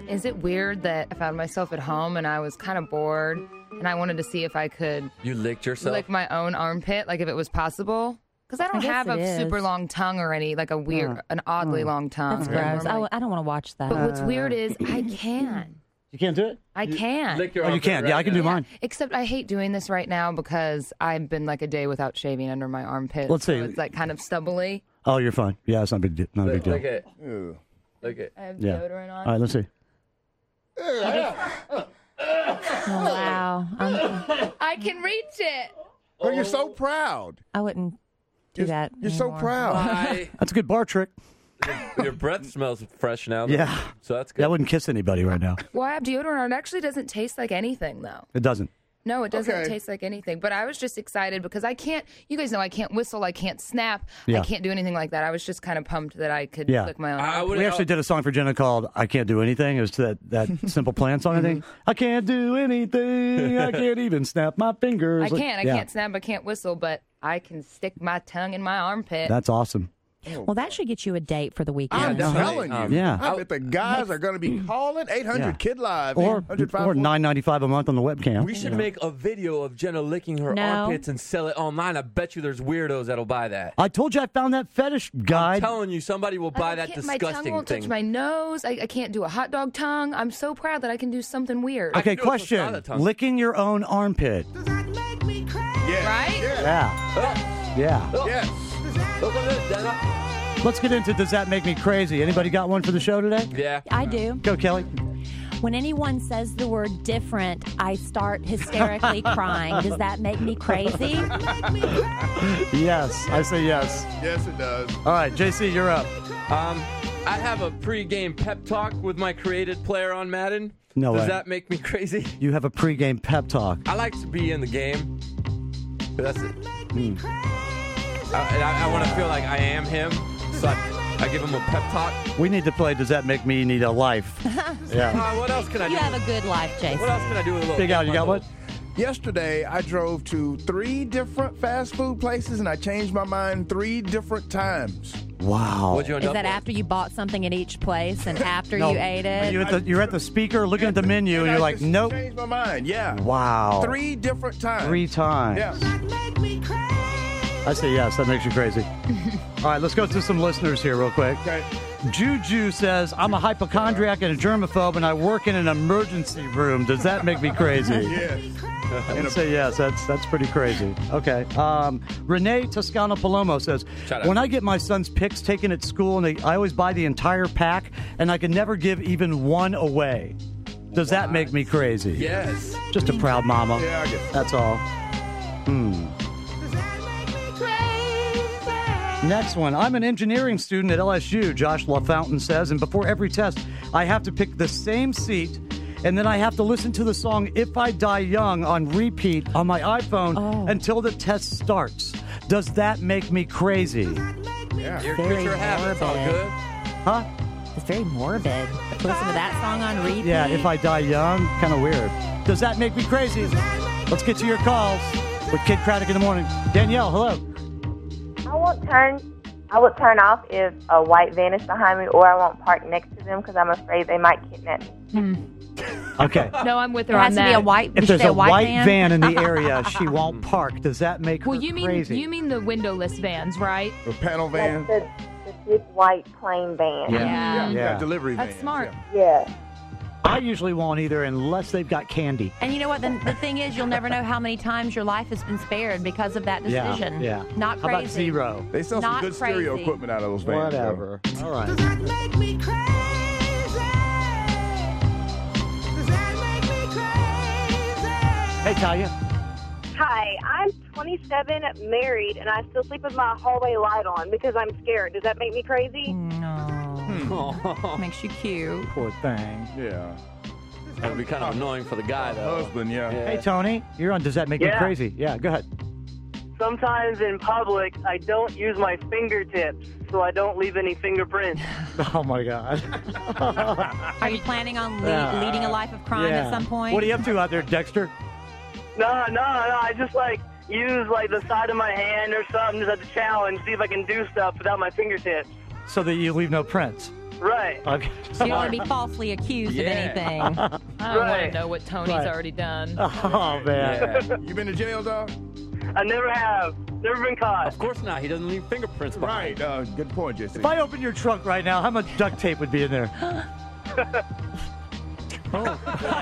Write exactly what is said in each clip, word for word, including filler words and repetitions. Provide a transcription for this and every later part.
Is it weird that I found myself at home and I was kind of bored and I wanted to see if I could You licked yourself? lick my own armpit, like if it was possible? Because I don't I have guess a it super is. long tongue or any, like a weird, Mm. an oddly long tongue. That's And gross. I, normally- w- I don't want to watch that. But what's weird is I can. You can't do it? I can. Lick your Oh, you armpit can. right Yeah, I can now. do mine. Except I hate doing this right now because I've been like a day without shaving under my armpit. Let's see. So it's like kind of stubbly. Oh, you're fine. Yeah, it's not a big, de- not a big deal. Look at it. Look at I have Yeah. deodorant on. All right, let's see. Oh, wow. I'm, I can reach it. Oh, you're so proud. I wouldn't do You're, that. you're so anymore. proud. Why? That's a good bar trick. Your breath smells fresh now. though. Yeah. So that's good. Yeah, I wouldn't kiss anybody right now. Well, I have deodorant on. It actually doesn't taste like anything, though. It doesn't. No, it doesn't Okay. taste like anything. But I was just excited because I can't, you guys know I can't whistle, I can't snap, Yeah. I can't do anything like that. I was just kind of pumped that I could Yeah. lick my own. I armpit. would We actually did a song for Jenna called I Can't Do Anything. It was that, that Simple Plan song, I think. I can't do anything. I can't even snap my fingers. I Like- can't. I yeah. can't snap. I can't whistle, but I can stick my tongue in my armpit. That's awesome. Well, that should get you a date for the weekend. I'm definitely. telling you. Um, Yeah. I bet the guys are going to be calling eight hundred Yeah. Kid Live. Or, eight hundred, or nine ninety-five a month on the webcam. We should make a video of Jenna licking her No. armpits and sell it online. I bet you there's weirdos that'll buy that. I told you I found that fetish I'm guide. telling you, somebody will buy I that can't- My tongue disgusting won't thing. touch my nose. I, I can't do a hot dog tongue. I'm so proud that I can do something weird. I Okay, can do it with question. salad tongue. Licking your own armpit. Yeah. Right? Yeah. Yeah. Yeah. Oh, Yes. look at this, Jenna. Let's get into Does That Make Me Crazy? Anybody got one for the show today? Yeah. I do. Go, Kelly. When anyone says the word different, I start hysterically crying. Does that make me crazy? Yes. I say yes. Yes, it does. All right, J C, you're up. Um, I have a pre-game pep talk with my created player on Madden. No Does way. that make me crazy? You have a pregame pep talk. I like to be in the game. That's it. Mm. I, and I, I want to feel like I am him, so I, I give him a pep talk. We need to play Does That Make Me Need a Life? Yeah. Uh, what else can I do? You have a good life, Jason. What else can I do with a little? Big Al, you got one? Yesterday, I drove to three different fast food places and I changed my mind three different times. Wow. What'd you end Is up that with? after you bought something at each place and after No, you ate it? You're at, the, you're at the speaker looking at the menu and I you're like, just nope. changed my mind. Yeah. Wow. Three different times. Three times. Yeah. I say yes. That makes you crazy. All right, let's go through some listeners here real quick. Okay. Juju says, I'm a hypochondriac and a germaphobe and I work in an emergency room. Does that make me crazy? Yes. I would say yes. That's that's pretty crazy. Okay. Um, Renee Toscano Palomo says, Shout out. when I get my son's pics taken at school, and they, I always buy the entire pack, and I can never give even one away. Does that make me crazy? Yes. Just a proud mama. Yeah, I guess. That's all. Hmm. Next one. I'm an engineering student at L S U, Josh LaFountain says, and before every test, I have to pick the same seat, and then I have to listen to the song If I Die Young on repeat on my iPhone Oh. until the test starts. Does that make me crazy? Yeah. Your Very creature habits all morbid. good. Huh? It's very morbid. To listen to that song on repeat. Yeah, If I Die Young, kind of weird. Does that make me crazy? Let's get to your calls with Kid Craddock in the morning. Danielle, hello. I won't turn. I would turn off if a white van is behind me, or I won't park next to them because I'm afraid they might kidnap me. Okay. No, I'm with her There on has to that. be a white. If you there's say a white, white van? in the area, she won't park. Does that make her Well, you mean crazy? you mean the windowless vans, right? The panel Like van. the, the big white plain van. Yeah. Yeah. Yeah. Delivery van. That's smart. Yeah. I usually won't either unless they've got candy. And you know what? The, the thing is, you'll never know how many times your life has been spared because of that Yeah, decision. yeah. Not How crazy. about zero? They sell some Not good stereo crazy. equipment out of those vans. though. Whatever. All right. Hey, Talia. Hi, I'm twenty-seven, married, and I still sleep with my hallway light on because I'm scared. Does that make me crazy? No. Makes you cute. Poor thing. Yeah. That would be kind of annoying for the guy, though. Husband, yeah. Hey, Tony. You're on Does That Make Me Yeah. Crazy? Yeah, go ahead. Sometimes in public, I don't use my fingertips, so I don't leave any fingerprints. Oh, my God. Are you planning on le- Yeah. leading a life of crime Yeah. at some point? What are you up to out there, Dexter? No, no, no. I just like use like the side of my hand or something just as a challenge, see if I can do stuff without my fingertips. So that you leave no prints. Right. Okay. So you don't want to be falsely accused Yeah. of anything. I don't want Right. to know what Tony's Right. already done. Oh, man. Yeah. You been to jail, dog? I never have. Never been caught. Of course not. He doesn't leave fingerprints behind. Right. Uh, good point, Jesse. If I open your trunk right now, how much duct tape would be in there? Oh.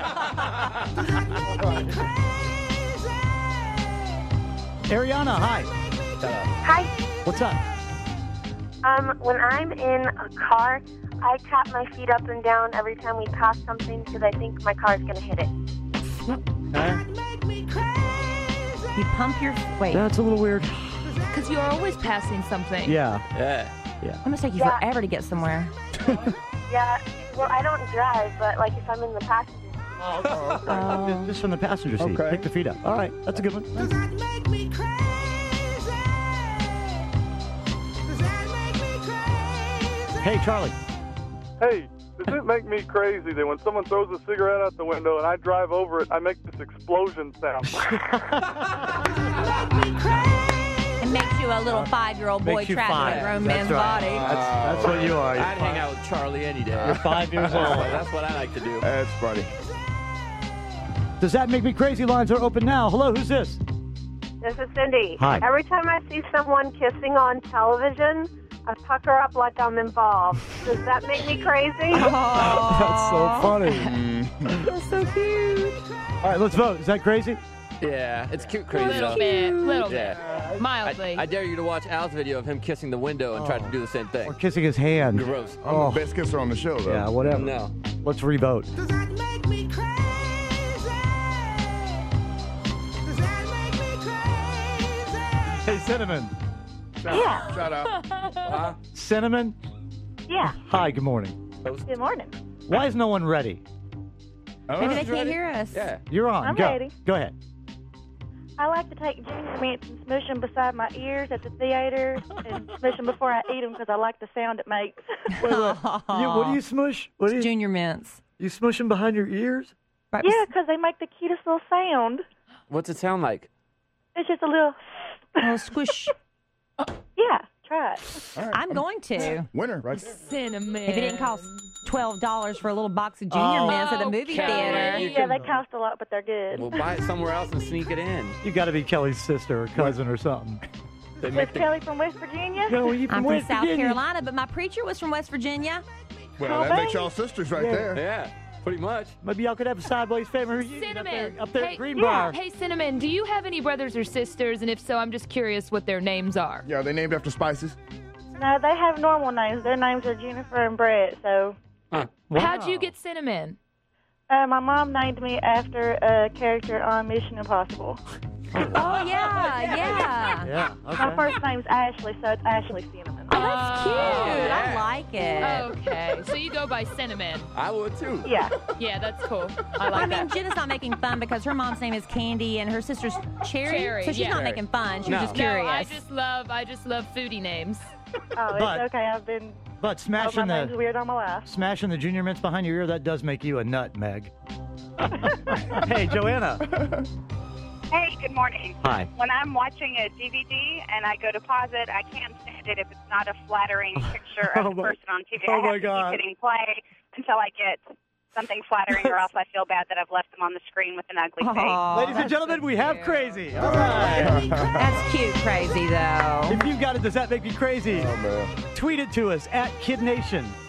Ariana, hi. Hi. What's up? Um, when I'm in a car, I tap my feet up and down every time we pass something because I think my car is going to hit it. Okay. You pump your wait. That's a little weird. Because you're always passing something. Yeah. Yeah. Yeah. I'm gonna take you Yeah. forever to get somewhere. Yeah, well, I don't drive, but like if I'm in the passenger seat. Oh. Just from the passenger seat. Okay. Pick the feet up. All right. That's a good one. Hey, Charlie. Hey, does it make me crazy that when someone throws a cigarette out the window and I drive over it, I make this explosion sound? It makes you a little five-year-old boy Makes you trapped five. in a grown That's man's right. body. That's, that's what you are. You're I'd hang five- out with Charlie any day. You're five years old. That's what I like to do. That's funny. Does that make me crazy? Lines are open now. Hello, who's this? This is Cindy. Hi. Every time I see someone kissing on television, I pucker up like I'm involved. Does that make me crazy? That's so funny. That's so cute. All right, let's vote. Is that crazy? Yeah, it's cute A crazy little though. bit. little Yeah. bit. Mildly. I, I dare you to watch Al's video of him kissing the window and try to do the same thing. Or kissing his hand? Gross. I'm Oh. the best kisser on the show, though. Yeah, whatever. No. Let's revote. Hey, Cinnamon. Yeah. Shout out. Huh? Cinnamon. Yeah. Hi, good morning. Good morning. Why is no one ready? Maybe they She's can't ready? hear us. Yeah. You're on. I'm Go. ready. Go ahead. I like to take ginger mints and smush them beside my ears at the theater and smush them before I eat them because I like the sound it makes. Wait, wait. You, what do you smush? What do you, Junior mints. you smush them behind your ears? Right Yeah, because they make the cutest little sound. What's it sound like? It's just a little, Oh, squish. yeah, try it. I'm going to. Winner, right there. Cinnamon. If it didn't cost twelve dollars for a little box of junior Oh. mints at the movie Okay. theater. You Yeah, can- they cost a lot, but they're good. We'll buy it somewhere else and sneak it in. You got to be Kelly's sister or cousin or something. They Miss make the, Kelly from West Virginia? Yo, you I'm from West South Virginia. Carolina, but my preacher was from West Virginia. Well, that makes y'all sisters right there. yeah, pretty much. Maybe y'all could have a sideways family reunion up there, Cinnamon. up there hey, at Greenbrier. Hey, Cinnamon, do you have any brothers or sisters? And if so, I'm just curious what their names are. Yeah, are they named after spices? No, they have normal names. Their names are Jennifer and Brett. So, Huh. How'd you get Cinnamon? uh, my mom named me after a character on Mission Impossible. Oh, yeah, yeah. Yeah, My okay. first name's Ashley, so it's Ashley Cinnamon. Oh, that's cute. yeah. I like it. Okay, so you go by Cinnamon. I would too. Yeah. Yeah, that's cool. I like I mean, that. Jenna's not making fun because her mom's name is Candy and her sister's Cherry. Cherry, so she's yeah. not making fun. She's No. just No, curious. I just love, I just love foodie names. Oh, it's But- okay. I've been. But Oh, smashing my name's the weird all my life. smashing the junior mints behind your ear, that does make you a nut, Meg. Hey, Joanna. Hey, good morning. Hi. When I'm watching a D V D and I go to pause it, I can't stand it if it's not a flattering picture of Oh the my- person on T V. oh I have my to God. keep hitting play until I get something flattering, or else I feel bad that I've left them on the screen with an ugly face. Aw, Ladies and that's gentlemen, so we have cute. crazy. All right. That's cute, crazy though. If you got it, does that make me crazy? Oh, man. Tweet it to us at Kid Nation.